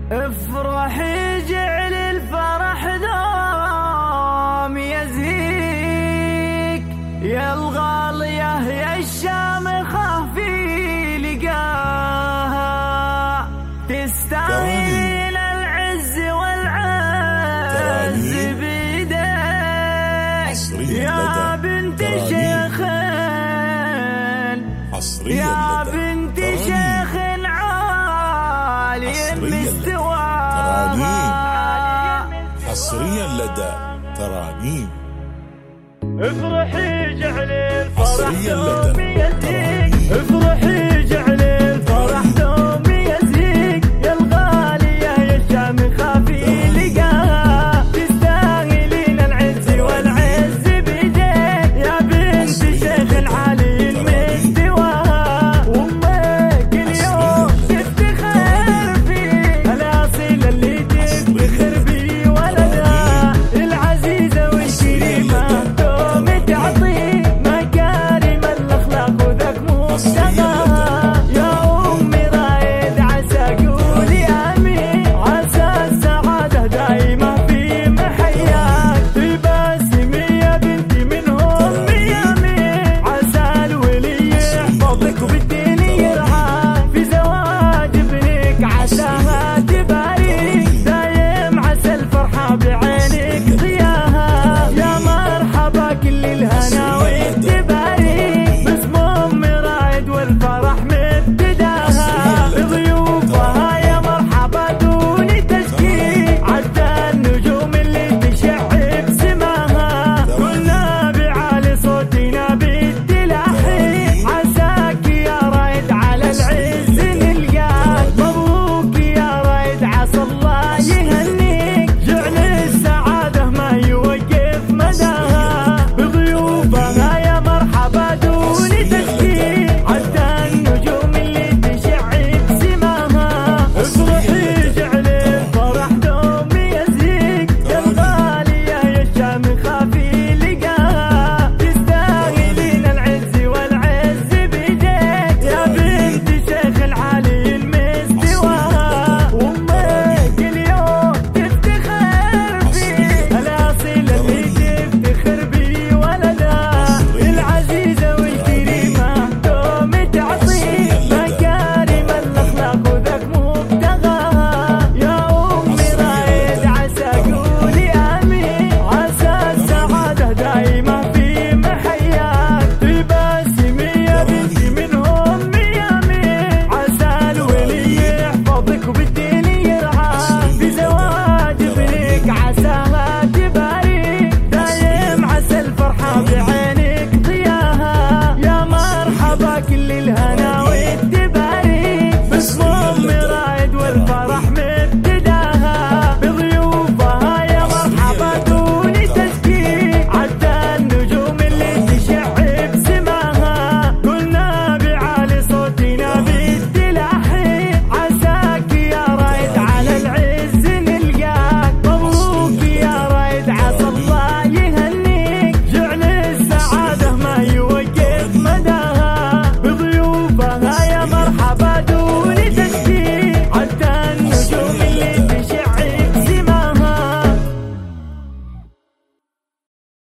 افرحي جعل الفرح دوم يزهيك يا الغالية يا الشامخة في لقاها تستاهلين العز والعز بيدك يا بنت شيخ يا بنت شيخ عالي مستواها حصريا لدى ترانيم. افرحي جعل الفرح دوم يزيك افرحي جعل الفرح دوم يزيك يا الغالية يا الشامخة في لقاها تستاهلين العز والعز بيديك يا بنت شيخ عالي مستواها وامك اليوم تفتخر فيه الاصيل اللي تفتخر بيه ولدها العزيزة والكريمة تعطي مكارم الاخلاق وذاك مبتغاها يا امي رايد عسى قولي امين عسى السعاده دايمه في محياك تباسمي يا بنتي منهم يمين عسى الولي يحفظك وبالدين يرعاك في زواج ابنك عساها تبارك دايم عسى الفرحه بعينك ضياها يا مرحبا كل الهنا والتبارك باسم ام رايد والفرح مبتداها ضيوفها يا مرحبا دون تشكيك عدى النجوم اللي تشع بسماها كنا بعالي صوتنا بالتلاحي عساك يا رايد على العز نلقاك مبروك يا رايد عسى الله يهنيك جعل السعاده ما يوقف مداها بضيوفها يا مرحبا دون تشكيك عدى النجوم اللي تشع بسماها افرحي جعل الفرح دوم يزيك يا الغالية يا الشامخة في لقاها تستاهلين العز والعز بيديك يا بنت شيخ العالي المستواها وامك اليوم تفتخر فيه الاصيل اللي تفتخر بيه ولدها العزيزة والكريمة دوم تعطي مكارم الاخلاق وذاك مبتغاها يا امي رايد عسى قولي امين عسى السعاده دايمه في محياك تباسمي يا بنتي منهم يمين عسى الولي يحفظك وبالدين يرعاك في زواج ابنك عساها تبارك دايم عسى الفرحه بعينك ضياها يا مرحبا كل الهنا والتبارك باسم ام رايد والفرح